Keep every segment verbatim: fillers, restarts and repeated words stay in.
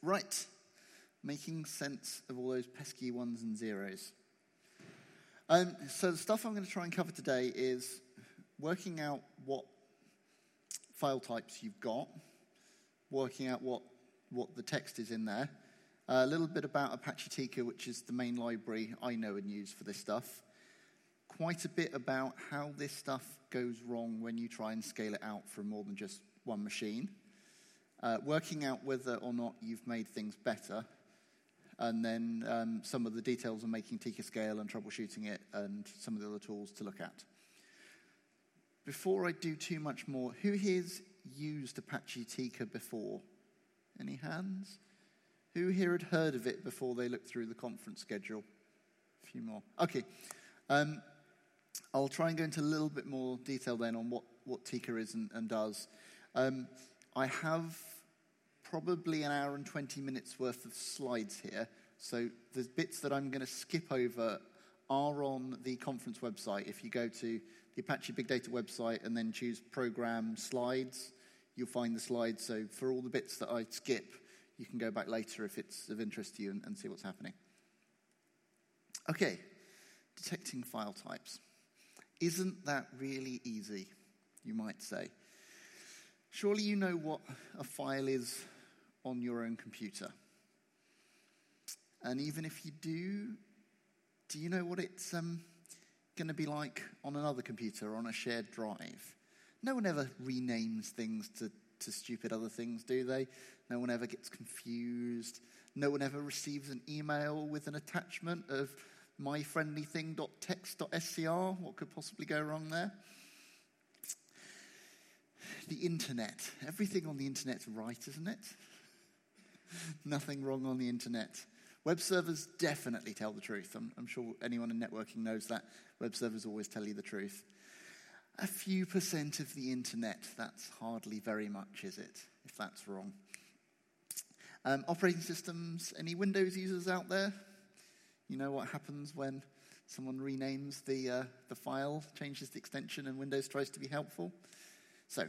Right, making sense of all those pesky ones and zeros. Um, so the stuff I'm going to try and cover today is working out what file types you've got, working out what, what the text is in there, a little bit about Apache Tika, which is the main library I know and use for this stuff, quite a bit about how this stuff goes wrong when you try and scale it out for more than just one machine, uh, working out whether or not you've made things better, and then um, some of the details on making Tika scale and troubleshooting it, and some of the other tools to look at. Before I do too much more, who here's used Apache Tika before? Any hands? Who here had heard of it before they looked through the conference schedule? A few more. Okay. Um, I'll try and go into a little bit more detail then on what, what Tika is and, and does. Um, I have probably an hour and twenty minutes worth of slides here, so the bits that I'm going to skip over are on the conference website. If you go to the Apache Big Data website and then choose Program Slides, you'll find the slides. So for all the bits that I skip, you can go back later if it's of interest to you and, and see what's happening. Okay, detecting file types. Isn't that really easy, you might say? Surely you know what a file is on your own computer. And even if you do, do you know what it's um, going to be like on another computer or on a shared drive? No one ever renames things to, to stupid other things, do they? No one ever gets confused. No one ever receives an email with an attachment of myfriendlything.text.scr. What could possibly go wrong there? The internet. Everything on the internet's right, isn't it? Nothing wrong on the internet. Web servers definitely tell the truth. I'm, I'm sure anyone in networking knows that. Web servers always tell you the truth. A few percent of the internet, that's hardly very much, is it, if that's wrong? Um, operating systems, any Windows users out there? You know what happens when someone renames the, uh, the file, changes the extension, and Windows tries to be helpful? So,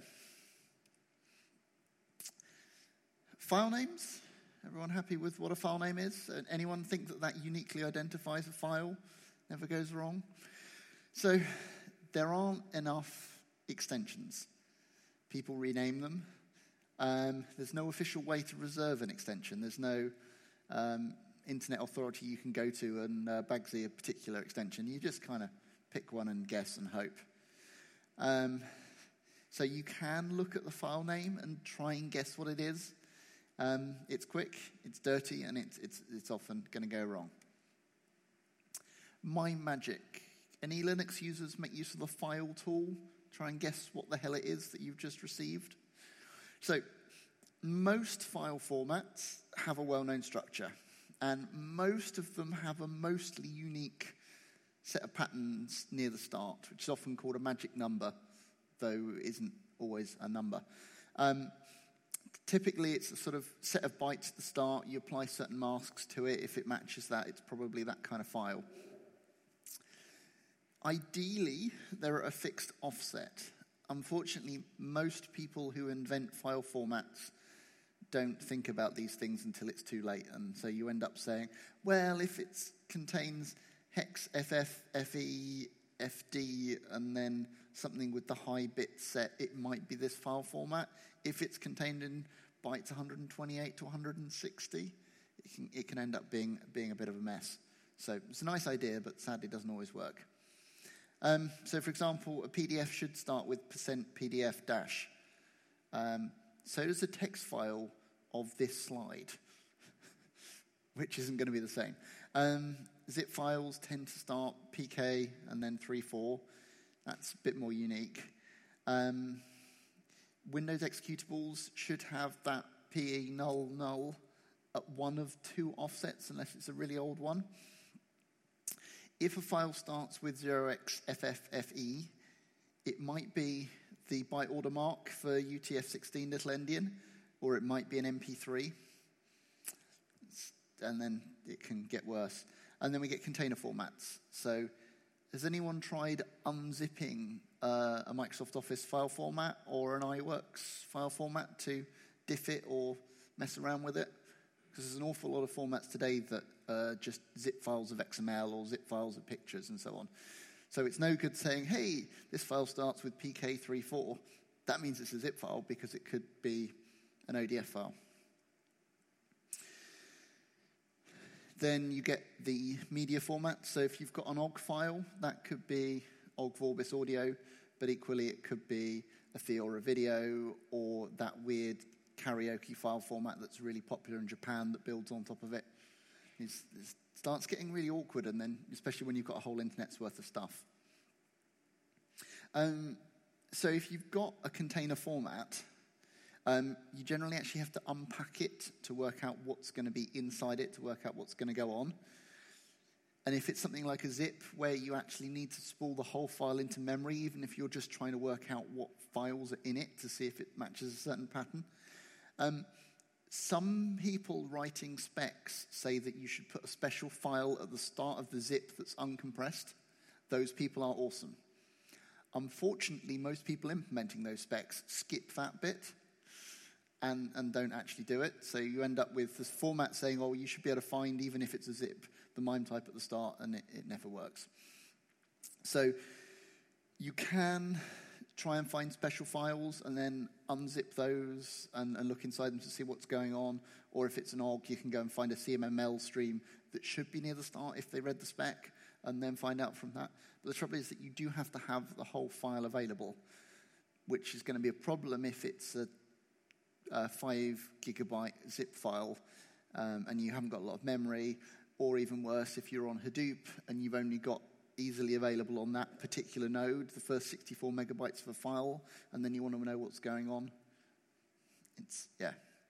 file names. Everyone happy with what a file name is? Anyone think that that uniquely identifies a file? Never goes wrong. So, there aren't enough extensions. People rename them. Um, there's no official way to reserve an extension. There's no um, internet authority you can go to and uh, Bagsy a particular extension. You just kind of pick one and guess and hope. Um, so you can look at the file name and try and guess what it is. Um, it's quick, it's dirty, and it's, it's, it's often going to go wrong. MyMagic. Any Linux users make use of the file tool? Try and guess what the hell it is that you've just received. So, most file formats have a well-known structure, and most of them have a mostly unique set of patterns near the start, which is often called a magic number, though isn't always a number. Um, typically, it's a sort of set of bytes at the start. You apply certain masks to it. If it matches that, it's probably that kind of file. Ideally, they're at a fixed offset. Unfortunately, most people who invent file formats don't think about these things until it's too late, and so you end up saying, well, if it contains hex, F F, F E, F D, and then something with the high bit set, it might be this file format. If it's contained in bytes one twenty-eight to one sixty, it can, it can end up being, being a bit of a mess. So it's a nice idea, but sadly doesn't always work. Um, so, for example, a P D F should start with percent P D F dash. Um, so does a text file of this slide, which isn't going to be the same. Um, zip files tend to start P K and then three four. That's a bit more unique. Um, Windows executables should have that P E null null at one of two offsets, unless it's a really old one. If a file starts with zero x F F F E, it might be the byte order mark for U T F sixteen little endian, or it might be an M P three. And then it can get worse. And then we get container formats. So has anyone tried unzipping uh, a Microsoft Office file format or an iWorks file format to diff it or mess around with it? because there's an awful lot of formats today that are just zip files of X M L or zip files of pictures and so on. So it's no good saying, hey, this file starts with P K thirty-four. That means it's a zip file because it could be an O D F file. Then you get the media format. So if you've got an O G file, that could be O G Vorbis audio, but equally it could be a Theora video or that weird karaoke file format that's really popular in Japan that builds on top of it. It's, it starts getting really awkward, and then especially when you've got a whole internet's worth of stuff. Um, so if you've got a container format, um, you generally actually have to unpack it to work out what's going to be inside it, to work out what's going to go on. And if it's something like a zip where you actually need to spool the whole file into memory, even if you're just trying to work out what files are in it to see if it matches a certain pattern, um, some people writing specs say that you should put a special file at the start of the zip that's uncompressed. Those people are awesome. Unfortunately, most people implementing those specs skip that bit and, and don't actually do it. So you end up with this format saying, oh, you should be able to find, even if it's a zip, the MIME type at the start, and it, it never works. So you can try and find special files and then unzip those and, and look inside them to see what's going on. Or if it's an O G, you can go and find a C M M L stream that should be near the start if they read the spec, and then find out from that. But the trouble is that you do have to have the whole file available, which is going to be a problem if it's a, a five gigabyte zip file um, and you haven't got a lot of memory, or even worse, if you're on Hadoop and you've only got easily available on that particular node the first sixty-four megabytes of a file, and then you want to know what's going on. It's, yeah.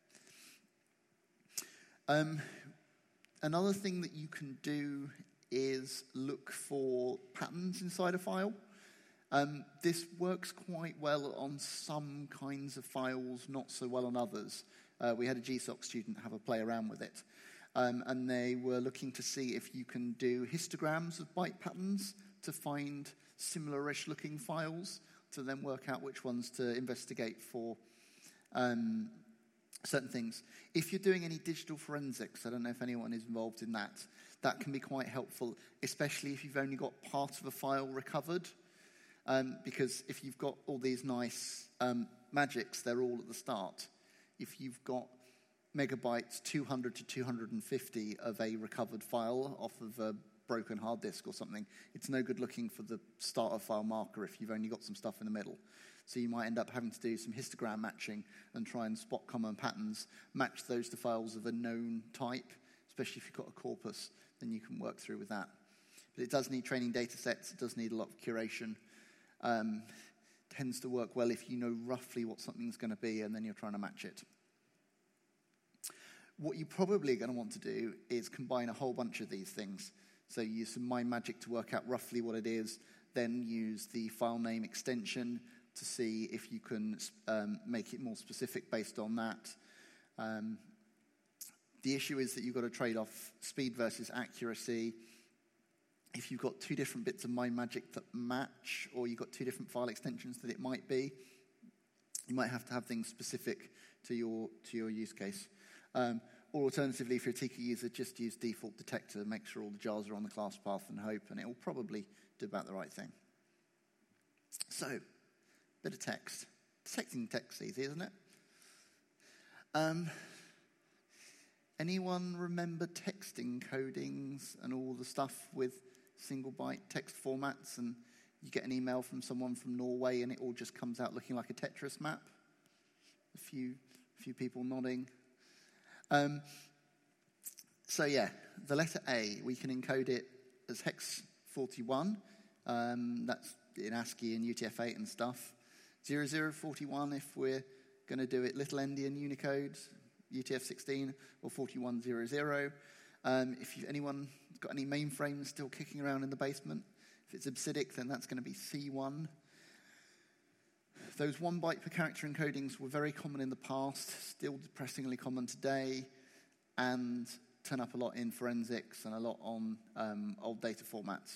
Um, another thing that you can do is look for patterns inside a file. Um, this works quite well on some kinds of files, not so well on others. Uh, we had a G SOC student have a play around with it. Um, and they were looking to see if you can do histograms of byte patterns to find similar-ish looking files to then work out which ones to investigate for um, certain things. If you're doing any digital forensics, I don't know if anyone is involved in that, that can be quite helpful, especially if you've only got part of a file recovered. Um, because if you've got all these nice um, magics, they're all at the start. If you've got megabytes, two hundred to two hundred fifty of a recovered file off of a broken hard disk or something, it's no good looking for the starter file marker if you've only got some stuff in the middle. So you might end up having to do some histogram matching and try and spot common patterns, match those to files of a known type, especially if you've got a corpus, then you can work through with that. But it does need training data sets, it does need a lot of curation. Um, tends to work well if you know roughly what something's going to be and then you're trying to match it. What you're probably going to want to do is combine a whole bunch of these things. So use some MIME magic to work out roughly what it is, then use the file name extension to see if you can um, make it more specific based on that. Um, the issue is that you've got to trade off speed versus accuracy. If you've got two different bits of MIME magic that match, or you've got two different file extensions that it might be, you might have to have things specific to your to your use case. Um, or alternatively, if you're a Tika user, just use default detector, make sure all the jars are on the class path and hope, and it will probably do about the right thing. So, bit of text. Detecting text is easy, isn't it? Um, anyone remember text encodings and all the stuff with single byte text formats, and you get an email from someone from Norway and it all just comes out looking like a Tetris map? A few, a few people nodding. Um, so yeah, the letter A, we can encode it as hex forty-one. Um, that's in ASCII and U T F eight and stuff. zero zero forty-one if we're going to do it Little Endian Unicode, U T F sixteen, or forty-one hundred. Um, if you, anyone got any mainframes still kicking around in the basement, if it's obsidic, then that's going to be C one. Those one byte per character encodings were very common in the past, still depressingly common today, and turn up a lot in forensics and a lot on um, old data formats.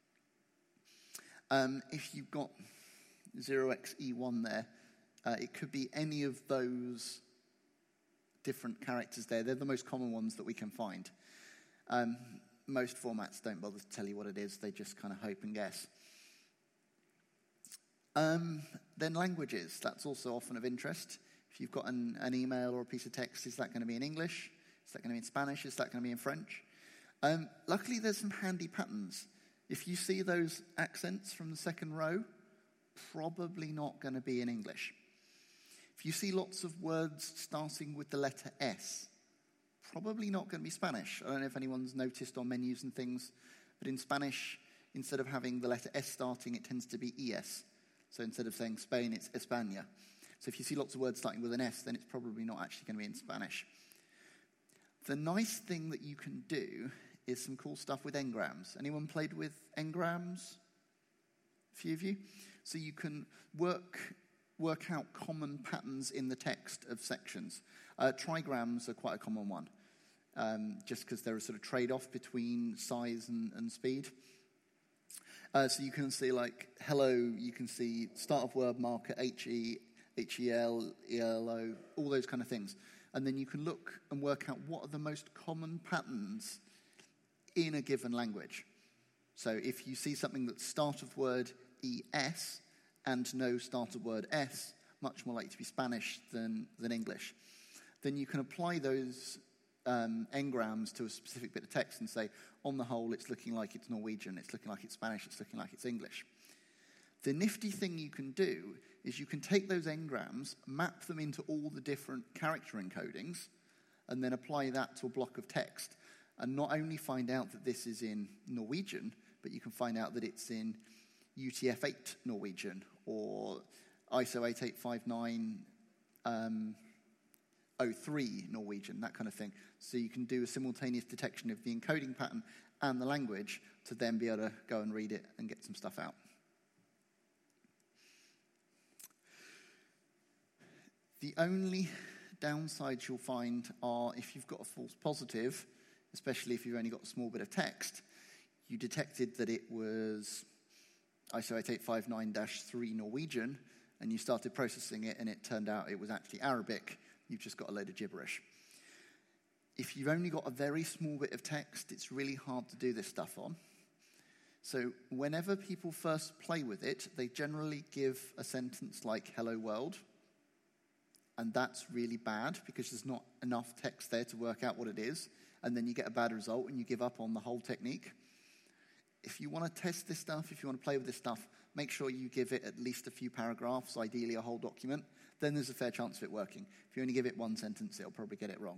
Um, if you've got zero x E one there, uh, it could be any of those different characters there. They're the most common ones that we can find. Um, most formats don't bother to tell you what it is. They just kind of hope and guess. Um, then languages. That's also often of interest. If you've got an, an email or a piece of text, is that going to be in English? Is that going to be in Spanish? Is that going to be in French? Um, luckily, there's some handy patterns. If you see those accents from the second row, probably not going to be in English. If you see lots of words starting with the letter S, probably not going to be Spanish. I don't know if anyone's noticed on menus and things, but in Spanish, instead of having the letter S starting, it tends to be E S. So instead of saying Spain, it's España. So if you see lots of words starting with an S, then it's probably not actually going to be in Spanish. The nice thing that you can do is some cool stuff with engrams. Anyone played with engrams? A few of you? So you can work work out common patterns in the text of sections. Uh, trigrams are quite a common one, um, just because they're a sort of trade-off between size and, and speed. Uh, so you can see, like, hello, you can see start of word marker, H E, H E L, E L O, all those kind of things. And then you can look and work out what are the most common patterns in a given language. So if you see something that's start of word E S and no start of word S, much more likely to be Spanish than, than English, then you can apply those um, engrams to a specific bit of text and say, on the whole, it's looking like it's Norwegian, it's looking like it's Spanish, it's looking like it's English. The nifty thing you can do is you can take those engrams, map them into all the different character encodings, and then apply that to a block of text. And not only find out that this is in Norwegian, but you can find out that it's in U T F eight Norwegian or I S O eight eight five nine um, oh three Norwegian, that kind of thing. So you can do a simultaneous detection of the encoding pattern and the language to then be able to go and read it and get some stuff out. The only downsides you'll find are if you've got a false positive, especially if you've only got a small bit of text, you detected that it was I S O eight eight five nine dash three Norwegian, and you started processing it, and it turned out it was actually Arabic. You've just got a load of gibberish. If you've only got a very small bit of text, it's really hard to do this stuff on. So whenever people first play with it, they generally give a sentence like, hello world, and that's really bad because there's not enough text there to work out what it is, and then you get a bad result and you give up on the whole technique. If you want to test this stuff, if you want to play with this stuff, make sure you give it at least a few paragraphs, ideally a whole document. Then there's a fair chance of it working. If you only give it one sentence, it'll probably get it wrong.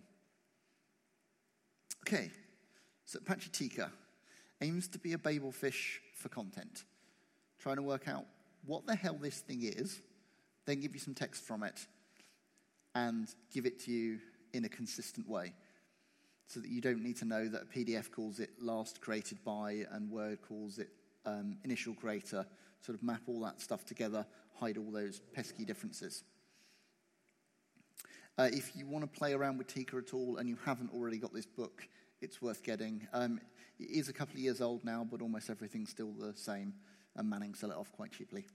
Okay, so Apache Tika aims to be a Babel fish for content. Trying to work out what the hell this thing is, then give you some text from it, and give it to you in a consistent way, so that you don't need to know that a P D F calls it last created by and Word calls it um, initial creator. Sort of map all that stuff together, hide all those pesky differences. Uh, if you want to play around with Tika at all and you haven't already got this book, it's worth getting. Um, it is a couple of years old now, but almost everything's still the same, and Manning sell it off quite cheaply.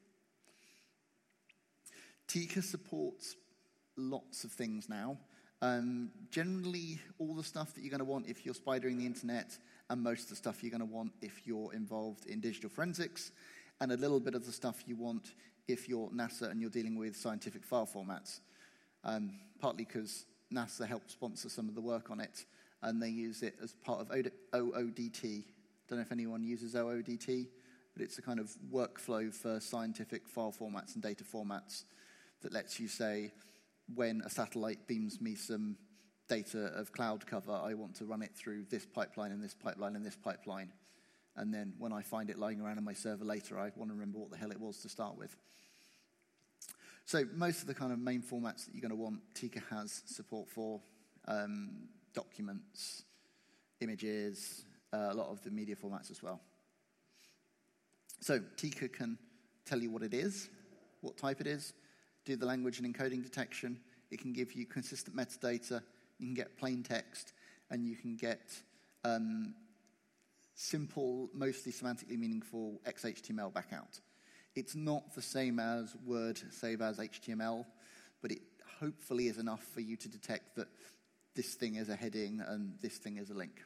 Tika supports lots of things now. Um, generally, all the stuff that you're going to want if you're spidering the internet, and most of the stuff you're going to want if you're involved in digital forensics, and a little bit of the stuff you want if you're NASA and you're dealing with scientific file formats. Um, partly because NASA helped sponsor some of the work on it, and they use it as part of O O D T. Don't know if anyone uses O O D T, but it's a kind of workflow for scientific file formats and data formats that lets you say, when a satellite beams me some data of cloud cover, I want to run it through this pipeline and this pipeline and this pipeline. And then when I find it lying around on my server later, I want to remember what the hell it was to start with. So most of the kind of main formats that you're going to want, Tika has support for. Um, documents, images, uh, a lot of the media formats as well. So Tika can tell you what it is, what type it is, do the language and encoding detection. It can give you consistent metadata. You can get plain text, and you can get um, simple, mostly semantically meaningful X H T M L back out. It's not the same as Word save as H T M L, but it hopefully is enough for you to detect that this thing is a heading and this thing is a link.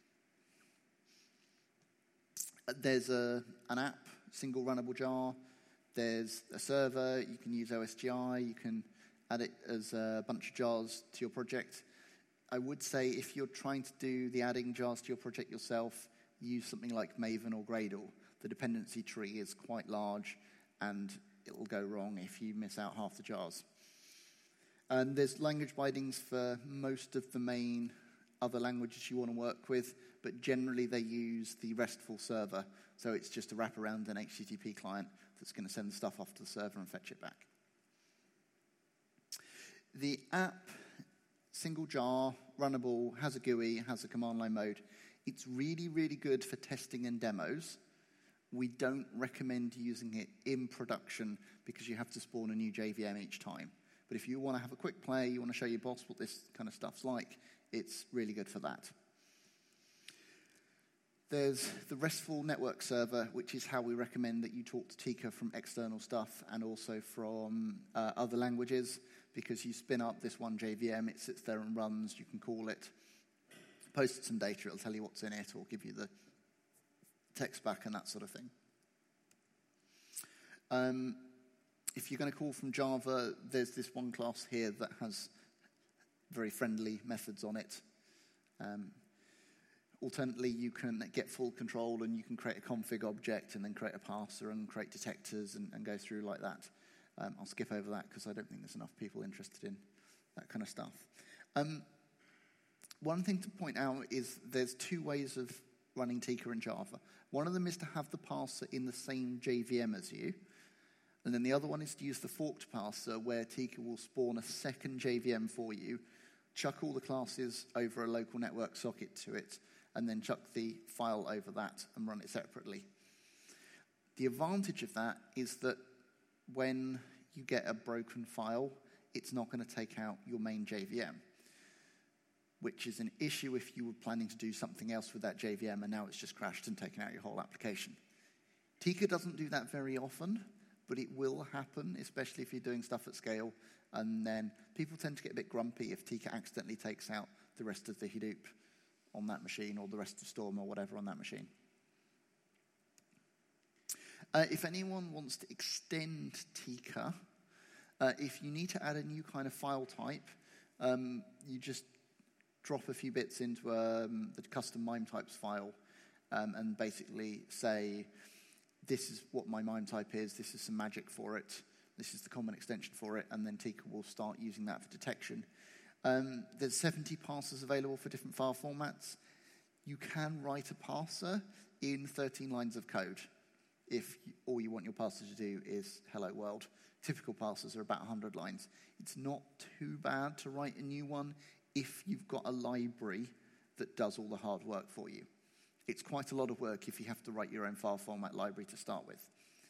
There's a, an app, single runnable jar. There's a server. You can use O S G I. You can add it as a bunch of jars to your project. I would say if you're trying to do the adding jars to your project yourself, use something like Maven or Gradle. The dependency tree is quite large, and it will go wrong if you miss out half the jars. And there's language bindings for most of the main other languages you want to work with, but generally they use the RESTful server, so it's just a wraparound an H T T P client that's going to send the stuff off to the server and fetch it back. The app, single jar, runnable, has a G U I, has a command line mode. It's really, really good for testing and demos. We don't recommend using it in production because you have to spawn a new J V M each time. But if you want to have a quick play, you want to show your boss what this kind of stuff's like, it's really good for that. There's the RESTful network server, which is how we recommend that you talk to Tika from external stuff and also from uh, other languages, because you spin up this one J V M, it sits there and runs, you can call it, post it some data, it'll tell you what's in it, or give you the text back and that sort of thing. Um, if you're going to call from Java, there's this one class here that has very friendly methods on it. Um, Alternately, you can get full control and you can create a config object and then create a parser and create detectors and, and go through like that. Um, I'll skip over that because I don't think there's enough people interested in that kind of stuff. Um, one thing to point out is there's two ways of running Tika in Java. One of them is to have the parser in the same J V M as you. And then the other one is to use the forked parser where Tika will spawn a second J V M for you, chuck all the classes over a local network socket to it, and then chuck the file over that and run it separately. The advantage of that is that when you get a broken file, it's not going to take out your main J V M, which is an issue if you were planning to do something else with that J V M and now it's just crashed and taken out your whole application. Tika doesn't do that very often, but it will happen, especially if you're doing stuff at scale, and then people tend to get a bit grumpy if Tika accidentally takes out the rest of the Hadoop on that machine, or the rest of Storm, or whatever on that machine. Uh, if anyone wants to extend Tika, uh, if you need to add a new kind of file type, um, you just drop a few bits into um, the custom MIME types file um, and basically say, this is what my MIME type is, this is some magic for it, this is the common extension for it, and then Tika will start using that for detection. Um, there's seventy parsers available for different file formats. You can write a parser in thirteen lines of code if you, all you want your parser to do is hello world. Typical parsers are about one hundred lines. It's not too bad to write a new one if you've got a library that does all the hard work for you. It's quite a lot of work if you have to write your own file format library to start with.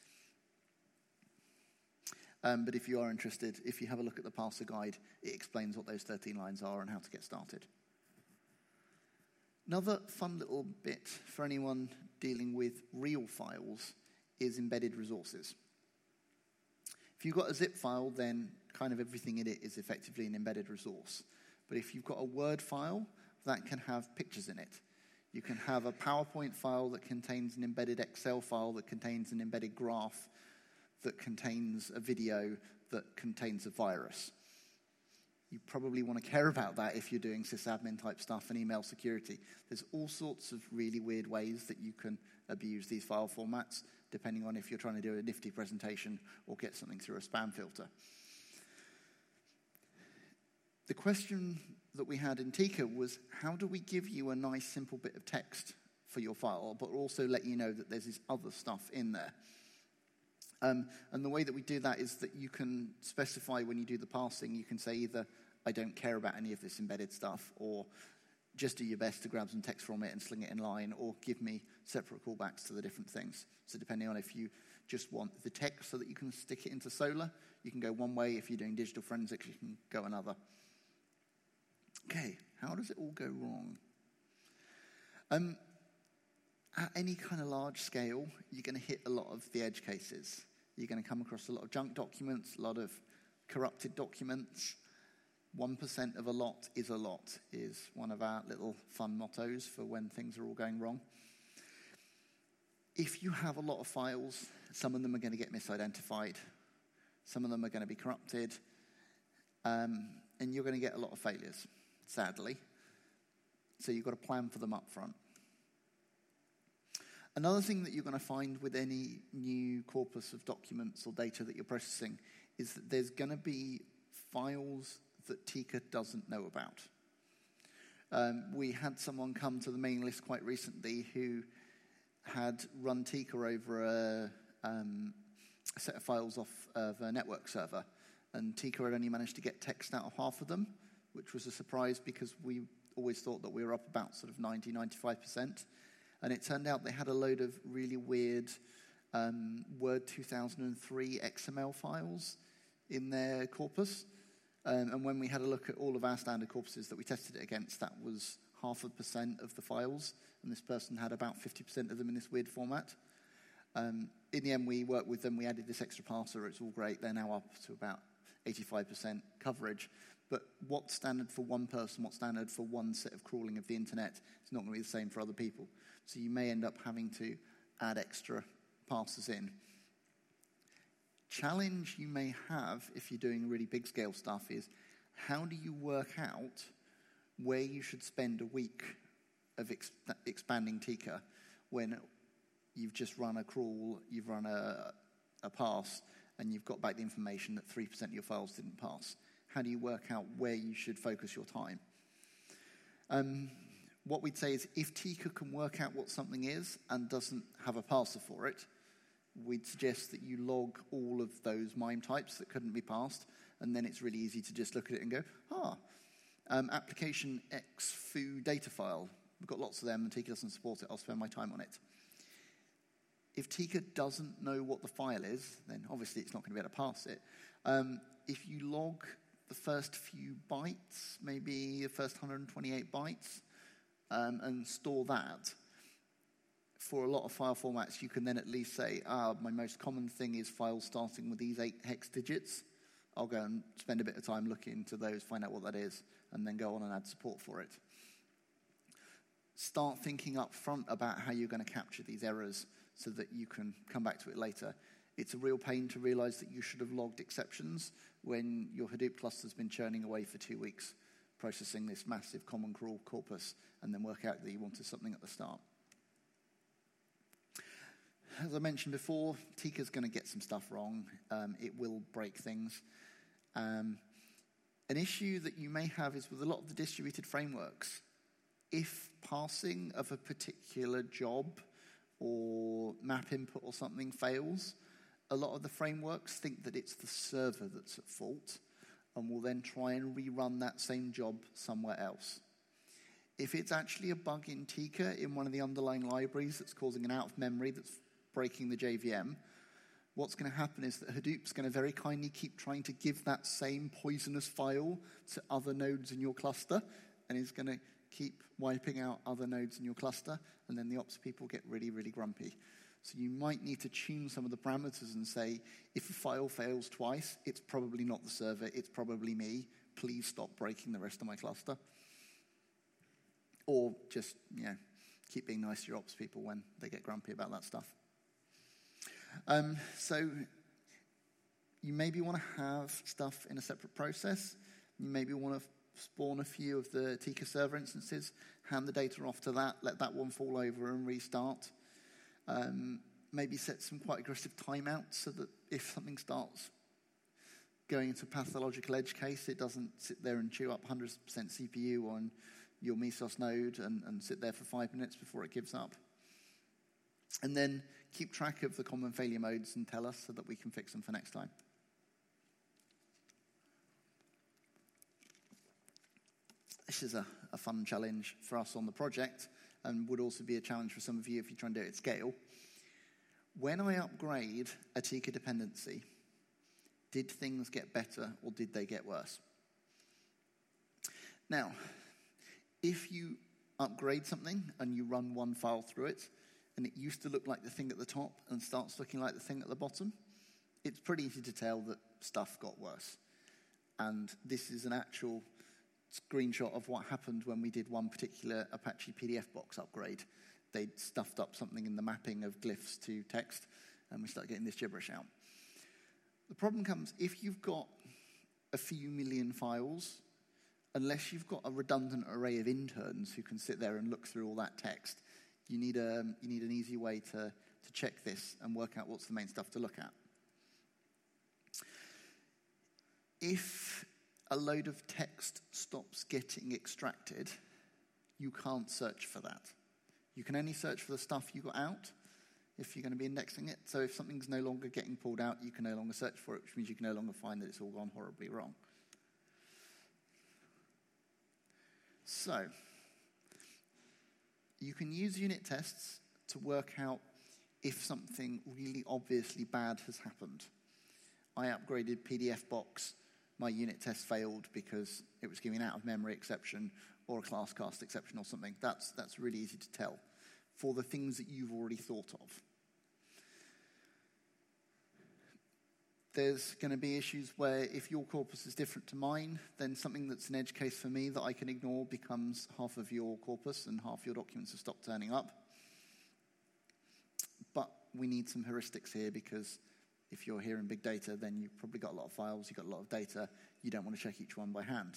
Um, but if you are interested, if you have a look at the parser guide, it explains what those thirteen lines are and how to get started. Another fun little bit for anyone dealing with real files is embedded resources. If you've got a zip file, then kind of everything in it is effectively an embedded resource. But if you've got a Word file, that can have pictures in it. You can have a PowerPoint file that contains an embedded Excel file that contains an embedded graph that contains a video that contains a virus. You probably want to care about that if you're doing sysadmin type stuff and email security. There's all sorts of really weird ways that you can abuse these file formats, depending on if you're trying to do a nifty presentation or get something through a spam filter. The question that we had in Tika was, how do we give you a nice simple bit of text for your file, but also let you know that there's this other stuff in there? Um, and the way that we do that is that you can specify when you do the parsing, you can say either, I don't care about any of this embedded stuff, or just do your best to grab some text from it and sling it in line, or give me separate callbacks to the different things. So depending on if you just want the text so that you can stick it into Solr, you can go one way. If you're doing digital forensics, you can go another. Okay, how does it all go wrong? Um, at any kind of large scale, you're going to hit a lot of the edge cases. You're going to come across a lot of junk documents, a lot of corrupted documents. one percent of a lot is a lot, is one of our little fun mottos for when things are all going wrong. If you have a lot of files, some of them are going to get misidentified. Some of them are going to be corrupted. Um, and you're going to get a lot of failures, sadly. So you've got to plan for them up front. Another thing that you're going to find with any new corpus of documents or data that you're processing is that there's going to be files that Tika doesn't know about. Um, we had someone come to the mailing list quite recently who had run Tika over a, um, a set of files off of a network server, and Tika had only managed to get text out of half of them, which was a surprise because we always thought that we were up about sort of ninety, ninety-five percent. And it turned out they had a load of really weird um, Word two thousand three X M L files in their corpus. Um, and when we had a look at all of our standard corpuses that we tested it against, that was half a percent of the files. And this person had about fifty percent of them in this weird format. Um, in the end, we worked with them. We added this extra parser. It's all great. They're now up to about eighty-five percent coverage. But what's standard for one person, what's standard for one set of crawling of the internet, is not going to be the same for other people. So you may end up having to add extra parsers in. Challenge you may have if you're doing really big scale stuff is, how do you work out where you should spend a week of ex- expanding Tika when you've just run a crawl, you've run a, a parse, and you've got back the information that three percent of your files didn't pass? How do you work out where you should focus your time? Um, what we'd say is, if Tika can work out what something is and doesn't have a parser for it, we'd suggest that you log all of those MIME types that couldn't be parsed, and then it's really easy to just look at it and go, ah, um, application X foo data file. We've got lots of them, and Tika doesn't support it. I'll spend my time on it. If Tika doesn't know what the file is, then obviously it's not going to be able to parse it. Um, if you log the first few bytes, maybe the first one hundred twenty-eight bytes, um, and store that, for a lot of file formats, you can then at least say, ah, my most common thing is files starting with these eight hex digits. I'll go and spend a bit of time looking into those, find out what that is, and then go on and add support for it. Start thinking up front about how you're going to capture these errors so that you can come back to it later. It's a real pain to realize that you should have logged exceptions when your Hadoop cluster's been churning away for two weeks, processing this massive common crawl corpus, and then work out that you wanted something at the start. As I mentioned before, Tika's going to get some stuff wrong. Um, it will break things. Um, an issue that you may have is with a lot of the distributed frameworks. If parsing of a particular job or map input or something fails, a lot of the frameworks think that it's the server that's at fault and will then try and rerun that same job somewhere else. If it's actually a bug in Tika in one of the underlying libraries that's causing an out of memory that's breaking the J V M, what's going to happen is that Hadoop's going to very kindly keep trying to give that same poisonous file to other nodes in your cluster, and is going to keep wiping out other nodes in your cluster, and then the ops people get really, really grumpy. So you might need to tune some of the parameters and say, if a file fails twice, it's probably not the server, it's probably me. Please stop breaking the rest of my cluster. Or just, you know, keep being nice to your ops people when they get grumpy about that stuff. Um, so you maybe want to have stuff in a separate process. You maybe want to spawn a few of the Tika server instances, hand the data off to that, let that one fall over and restart. Um, maybe set some quite aggressive timeouts so that if something starts going into a pathological edge case, it doesn't sit there and chew up one hundred percent C P U on your Mesos node and, and sit there for five minutes before it gives up. And then keep track of the common failure modes and tell us so that we can fix them for next time. This is a, a fun challenge for us on the project, and would also be a challenge for some of you if you try and do it at scale. When I upgrade a Tika dependency, did things get better or did they get worse? Now, if you upgrade something and you run one file through it, and it used to look like the thing at the top and starts looking like the thing at the bottom, it's pretty easy to tell that stuff got worse. And this is an actual screenshot of what happened when we did one particular Apache P D F box upgrade. They'd stuffed up something in the mapping of glyphs to text, and we started getting this gibberish out. The problem comes if you've got a few million files, unless you've got a redundant array of interns who can sit there and look through all that text, you need a you need an easy way to, to check this and work out what's the main stuff to look at. If a load of text stops getting extracted, you can't search for that. You can only search for the stuff you got out if you're going to be indexing it. So if something's no longer getting pulled out, you can no longer search for it, which means you can no longer find that it's all gone horribly wrong. So you can use unit tests to work out if something really obviously bad has happened. I upgraded P D F box. My unit test failed because it was giving out of memory exception or a class cast exception or something. That's, that's really easy to tell for the things that you've already thought of. There's going to be issues where if your corpus is different to mine, then something that's an edge case for me that I can ignore becomes half of your corpus and half your documents have stopped turning up. But we need some heuristics here because if you're here in big data, then you've probably got a lot of files, you've got a lot of data, you don't want to check each one by hand.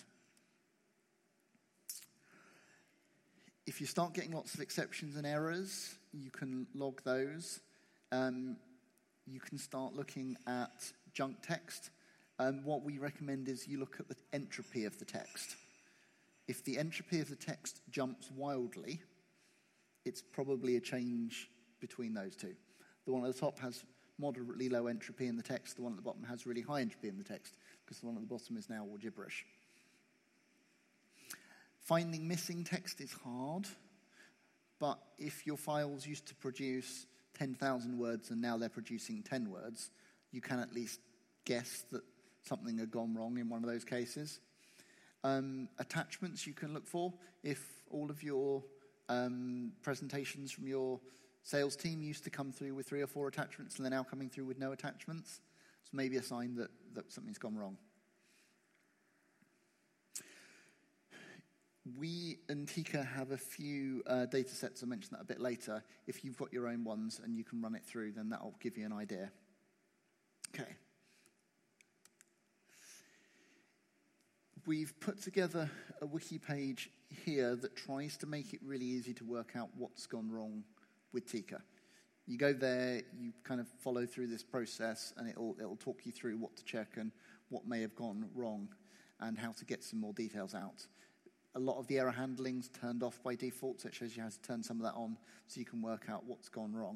If you start getting lots of exceptions and errors, you can log those. Um, you can start looking at junk text. Um, what we recommend is you look at the entropy of the text. If the entropy of the text jumps wildly, it's probably a change between those two. The one at the top has moderately low entropy in the text. The one at the bottom has really high entropy in the text because the one at the bottom is now all gibberish. Finding missing text is hard, but if your files used to produce ten thousand words and now they're producing ten words, you can at least guess that something had gone wrong in one of those cases. Um, attachments you can look for. If all of your um, presentations from your sales team used to come through with three or four attachments and they're now coming through with no attachments, it's maybe a sign that, that something's gone wrong. We and Tika have a few uh, data sets. I'll mention that a bit later. If you've got your own ones and you can run it through, then that'll give you an idea. Okay. We've put together a wiki page here that tries to make it really easy to work out what's gone wrong with Tika. You go there, you kind of follow through this process, and it'll it'll talk you through what to check and what may have gone wrong and how to get some more details out. A lot of the error handling's turned off by default, so it shows you how to turn some of that on so you can work out what's gone wrong.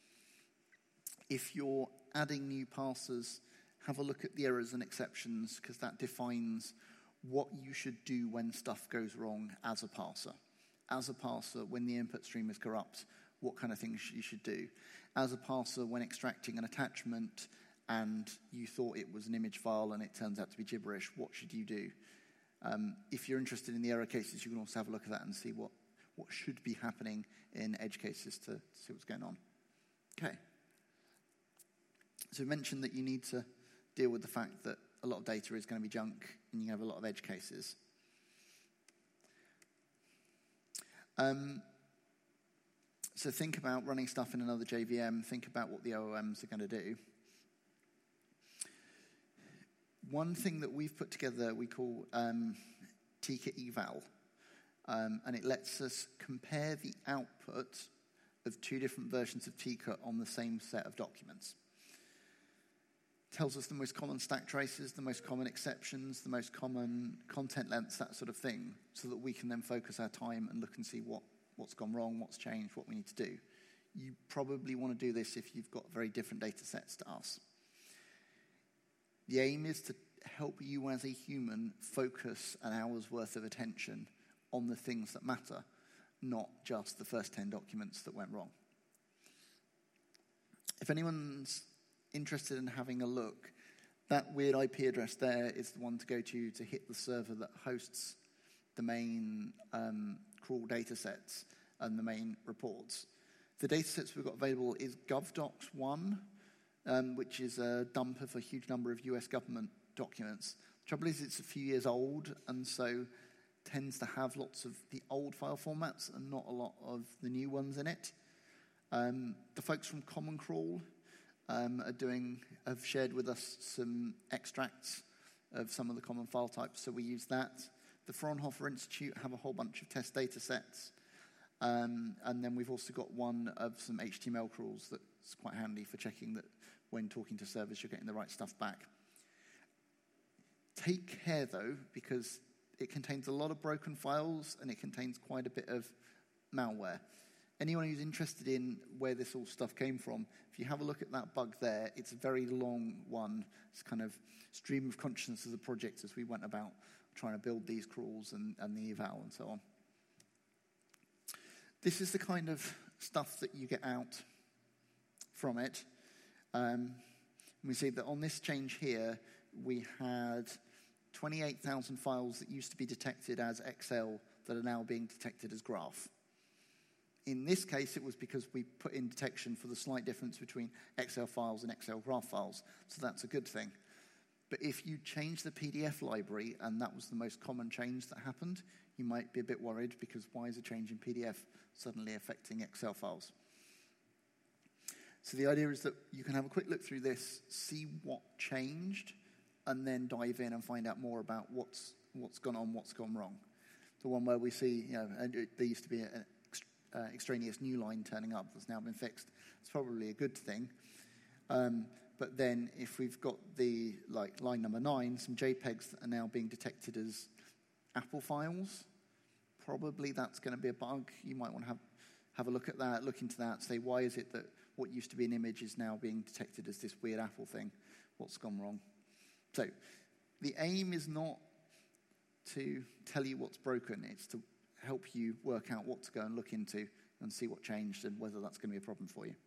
If you're adding new parsers, have a look at the errors and exceptions because that defines what you should do when stuff goes wrong as a parser. As a parser, when the input stream is corrupt, what kind of things you should do. As a parser, when extracting an attachment and you thought it was an image file and it turns out to be gibberish, what should you do? Um, if you're interested in the error cases, you can also have a look at that and see what, what should be happening in edge cases to, to see what's going on. Okay. So we mentioned that you need to deal with the fact that a lot of data is going to be junk and you have a lot of edge cases. Um, so think about running stuff in another J V M. Think about what the O O Ms are going to do. One thing that we've put together we call um, Tika eval, um, and it lets us compare the output of two different versions of Tika on the same set of documents. Tells us the most common stack traces, the most common exceptions, the most common content lengths, that sort of thing, so that we can then focus our time and look and see what, what's gone wrong, what's changed, what we need to do. You probably want to do this if you've got very different data sets to us. The aim is to help you as a human focus an hour's worth of attention on the things that matter, not just the first ten documents that went wrong. If anyone's interested in having a look, that weird I P address there is the one to go to to hit the server that hosts the main um, crawl data sets and the main reports. The data sets we've got available is GovDocs one, um, which is a dump of a huge number of U S government documents. Trouble is, it's a few years old, and so tends to have lots of the old file formats and not a lot of the new ones in it. Um, the folks from Common Crawl um, are doing have shared with us some extracts of some of the common file types, so we use that. The Fraunhofer Institute have a whole bunch of test data sets, um, and then we've also got one of some H T M L crawls that's quite handy for checking that when talking to servers you're getting the right stuff back. Take care, though, because it contains a lot of broken files and it contains quite a bit of malware. Anyone who's interested in where this all stuff came from, if you have a look at that bug there, it's a very long one. It's kind of stream of consciousness of the project as we went about trying to build these crawls and, and the eval and so on. This is the kind of stuff that you get out from it. Um, we see that on this change here, we had twenty-eight thousand files that used to be detected as X L that are now being detected as graph. In this case, it was because we put in detection for the slight difference between X L files and X L graph files, so that's a good thing. But if you change the P D F library, and that was the most common change that happened, you might be a bit worried, because why is a change in P D F suddenly affecting X L files? So the idea is that you can have a quick look through this, see what changed, and then dive in and find out more about what's what's gone on, what's gone wrong. The one where we see, you know, and it, there used to be an uh, extraneous new line turning up that's now been fixed. It's probably a good thing. Um, but then if we've got the, like, line number nine, some JPEGs that are now being detected as Apple files, probably that's going to be a bug. You might want to have, have a look at that, look into that, say, why is it that what used to be an image is now being detected as this weird Apple thing? What's gone wrong? So the aim is not to tell you what's broken. It's to help you work out what to go and look into and see what changed and whether that's going to be a problem for you.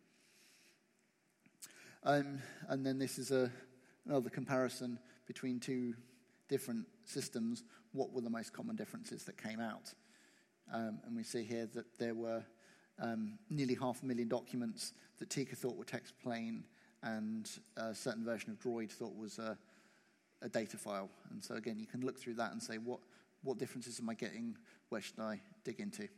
Um, and then this is a, another comparison between two different systems. What were the most common differences that came out? Um, and we see here that there were um, nearly half a million documents that Tika thought were text plain, and a certain version of Droid thought was a, a data file. And so again, you can look through that and say, what, what differences am I getting? Where should I dig into?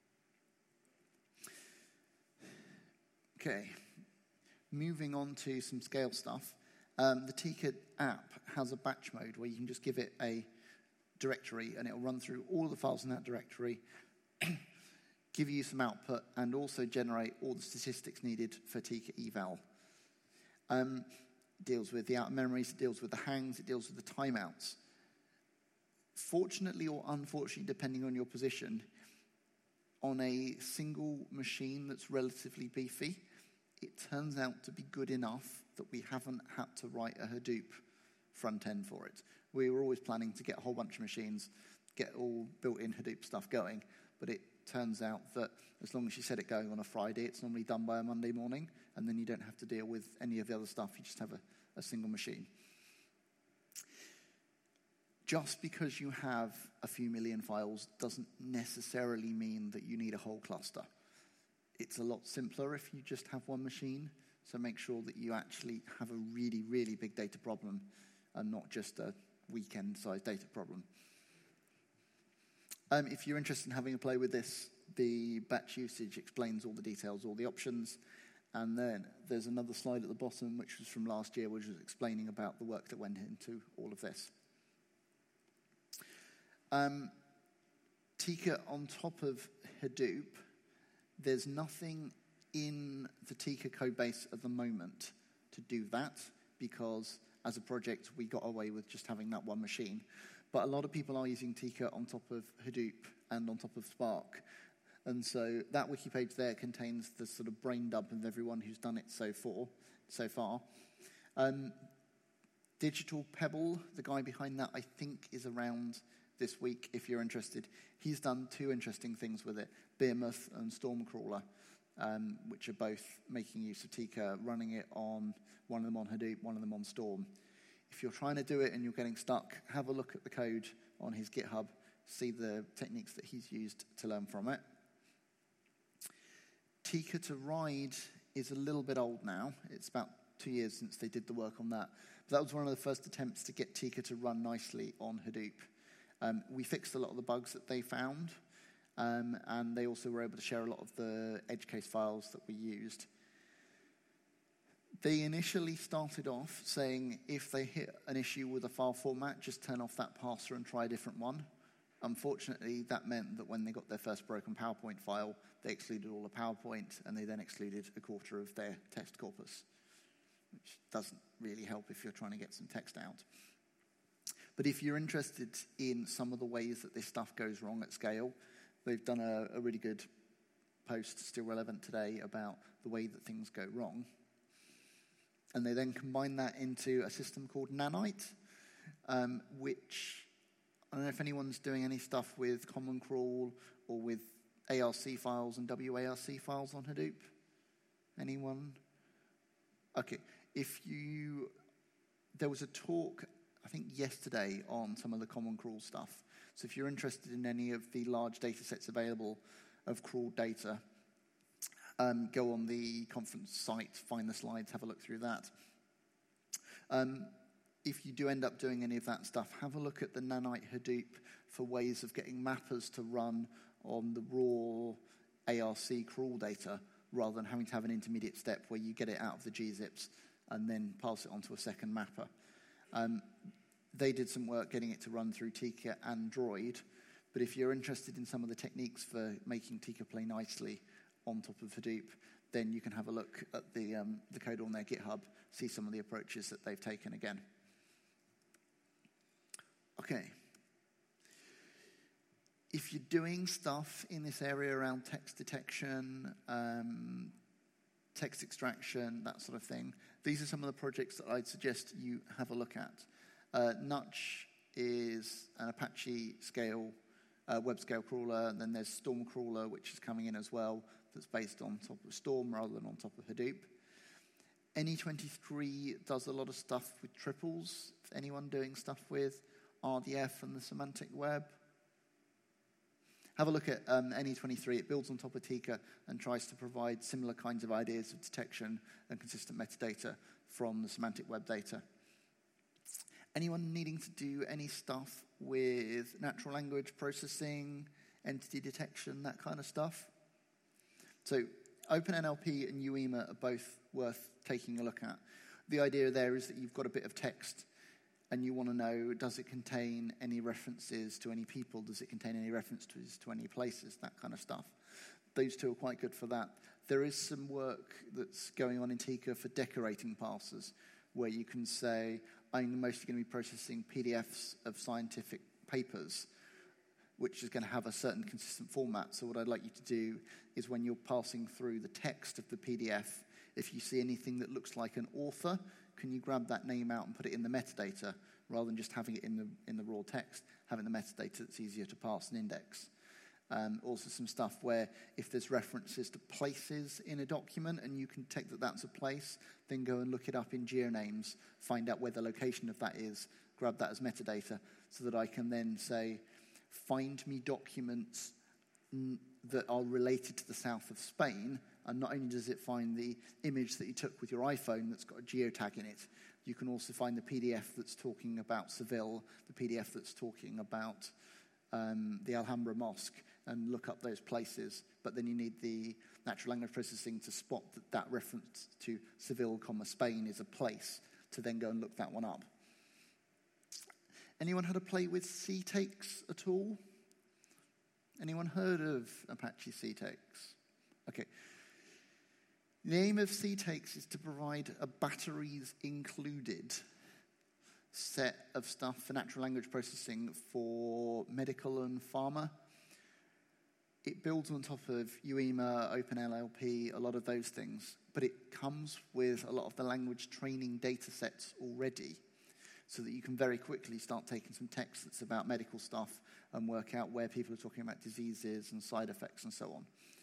Okay, moving on to some scale stuff. Um, the Tika app has a batch mode where you can just give it a directory and it'll run through all the files in that directory, give you some output, and also generate all the statistics needed for Tika eval. Um, it deals with the out of memories, it deals with the hangs, it deals with the timeouts. Fortunately or unfortunately, depending on your position, on a single machine that's relatively beefy, it turns out to be good enough that we haven't had to write a Hadoop front end for it. We were always planning to get a whole bunch of machines, get all built-in Hadoop stuff going, but it turns out that as long as you set it going on a Friday, it's normally done by a Monday morning, and then you don't have to deal with any of the other stuff. You just have a, a single machine. Just because you have a few million files doesn't necessarily mean that you need a whole cluster. It's a lot simpler if you just have one machine, so make sure that you actually have a really, really big data problem and not just a weekend-sized data problem. Um, if you're interested in having a play with this, the batch usage explains all the details, all the options, and then there's another slide at the bottom, which was from last year, which was explaining about the work that went into all of this. Um, Tika on top of Hadoop, there's nothing in the Tika code base at the moment to do that, because as a project we got away with just having that one machine. But a lot of people are using Tika on top of Hadoop and on top of Spark. And so that wiki page there contains the sort of brain dump of everyone who's done it so far. So far. Um, Digital Pebble, the guy behind that, I think is around this week if you're interested. He's done two interesting things with it, Behemoth and Stormcrawler, um, which are both making use of Tika, running it on, one of them on Hadoop, one of them on Storm. If you're trying to do it and you're getting stuck, have a look at the code on his GitHub, see the techniques that he's used to learn from it. Tika to Ride is a little bit old now. It's about two years since they did the work on that. But that was one of the first attempts to get Tika to run nicely on Hadoop. Um, we fixed a lot of the bugs that they found, um, and they also were able to share a lot of the edge case files that we used. They initially started off saying if they hit an issue with a file format, just turn off that parser and try a different one. Unfortunately, that meant that when they got their first broken PowerPoint file, they excluded all the PowerPoint, and they then excluded a quarter of their text corpus, which doesn't really help if you're trying to get some text out. But if you're interested in some of the ways that this stuff goes wrong at scale, they've done a, a really good post, still relevant today, about the way that things go wrong. And they then combine that into a system called Nanite, um, which, I don't know if anyone's doing any stuff with Common Crawl or with A R C files and W A R C files on Hadoop. Anyone? Okay. If you, there was a talk, I think yesterday, on some of the Common Crawl stuff. So if you're interested in any of the large data sets available of crawled data, Um, go on the conference site, find the slides, have a look through that. Um, if you do end up doing any of that stuff, have a look at the Nanite Hadoop for ways of getting mappers to run on the raw A R C crawl data rather than having to have an intermediate step where you get it out of the gzips and then pass it on to a second mapper. Um, they did some work getting it to run through Tika and Droid, but if you're interested in some of the techniques for making Tika play nicely on top of Hadoop, then you can have a look at the, um, the code on their GitHub, see some of the approaches that they've taken again. Okay. If you're doing stuff in this area around text detection, um, text extraction, that sort of thing, these are some of the projects that I'd suggest you have a look at. Uh, Nutch is an Apache scale, uh, web scale crawler, and then there's Storm Crawler, which is coming in as well, that's based on top of Storm rather than on top of Hadoop. N E twenty-three does a lot of stuff with triples. Is anyone doing stuff with R D F and the semantic web? Have a look at um, N E twenty-three. It builds on top of Tika and tries to provide similar kinds of ideas of detection and consistent metadata from the semantic web data. Anyone needing to do any stuff with natural language processing, entity detection, that kind of stuff? So OpenNLP and U E M A are both worth taking a look at. The idea there is that you've got a bit of text and you want to know, does it contain any references to any people? Does it contain any references to any places? That kind of stuff. Those two are quite good for that. There is some work that's going on in Tika for decorating parsers, where you can say, I'm mostly going to be processing P D Fs of scientific papers, which is going to have a certain consistent format. So what I'd like you to do is when you're passing through the text of the P D F, if you see anything that looks like an author, can you grab that name out and put it in the metadata, rather than just having it in the, in the raw text, having the metadata that's easier to parse and index. Um, also some stuff where if there's references to places in a document and you can detect that that's a place, then go and look it up in GeoNames, find out where the location of that is, grab that as metadata, so that I can then say, find me documents n- that are related to the south of Spain, and not only does it find the image that you took with your iPhone that's got a geotag in it, you can also find the P D F that's talking about Seville, the P D F that's talking about um, the Alhambra Mosque, and look up those places. But then you need the natural language processing to spot that that reference to Seville, comma, Spain is a place, to then go and look that one up. Anyone had a play with C takes at all? Anyone heard of Apache C takes? Okay. The aim of C takes is to provide a batteries included set of stuff for natural language processing for medical and pharma. It builds on top of U E M A, OpenNLP, a lot of those things, but it comes with a lot of the language training data sets already, so that you can very quickly start taking some text that's about medical stuff and work out where people are talking about diseases and side effects and so on.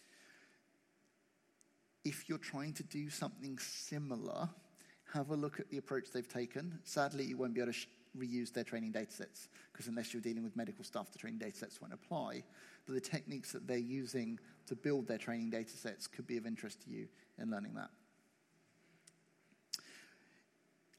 If you're trying to do something similar, have a look at the approach they've taken. Sadly, you won't be able to sh- reuse their training data sets, because unless you're dealing with medical stuff, the training data sets won't apply. But the techniques that they're using to build their training data sets could be of interest to you in learning that.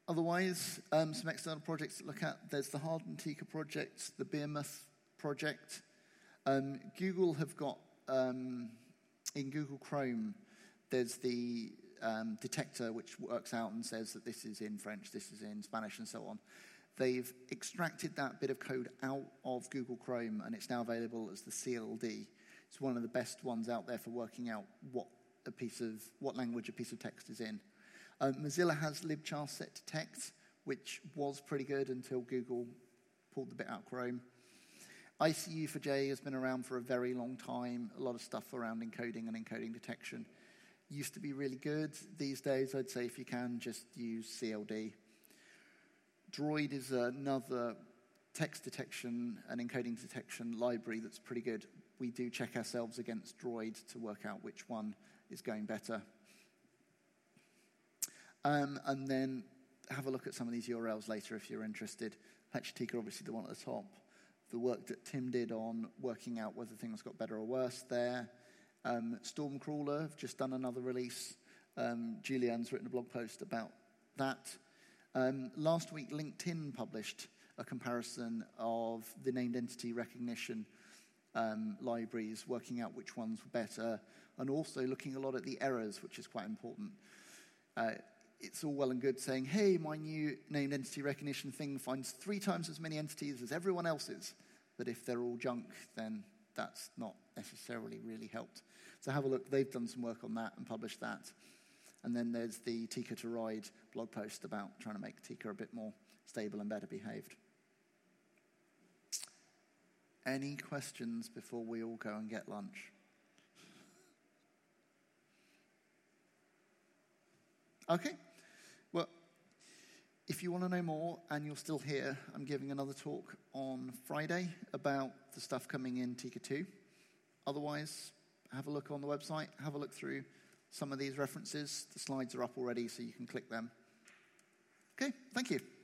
Otherwise, um, some external projects to look at. There's the Hardened Tika project, the Behemoth project. Um, Google have got, um, in Google Chrome, there's the um, detector which works out and says that this is in French, this is in Spanish, and so on. They've extracted that bit of code out of Google Chrome, and it's now available as the C L D. It's one of the best ones out there for working out what a piece of what language a piece of text is in. Um, Mozilla has libchar set to text, which was pretty good until Google pulled the bit out of Chrome. I C U four J has been around for a very long time. A lot of stuff around encoding and encoding detection. Used to be really good. These days, I'd say if you can, just use C L D. Droid is another text detection and encoding detection library that's pretty good. We do check ourselves against Droid to work out which one is going better. Um, and then have a look at some of these U R Ls later if you're interested. Apache Tika, obviously the one at the top. The work that Tim did on working out whether things got better or worse there. Um, Stormcrawler have just done another release. Um, Julian's written a blog post about that. Um, last week, LinkedIn published a comparison of the named entity recognition um, libraries, working out which ones were better, and also looking a lot at the errors, which is quite important. Uh, it's all well and good saying, hey, my new named entity recognition thing finds three times as many entities as everyone else's. But if they're all junk, then that's not necessarily really helped. So have a look. They've done some work on that and published that. And then there's the Tika to Ride blog post about trying to make Tika a bit more stable and better behaved. Any questions before we all go and get lunch? Okay. Well, if you want to know more and you're still here, I'm giving another talk on Friday about the stuff coming in Tika two. Otherwise, have a look on the website, have a look through some of these references. The slides are up already, so you can click them. Okay, thank you.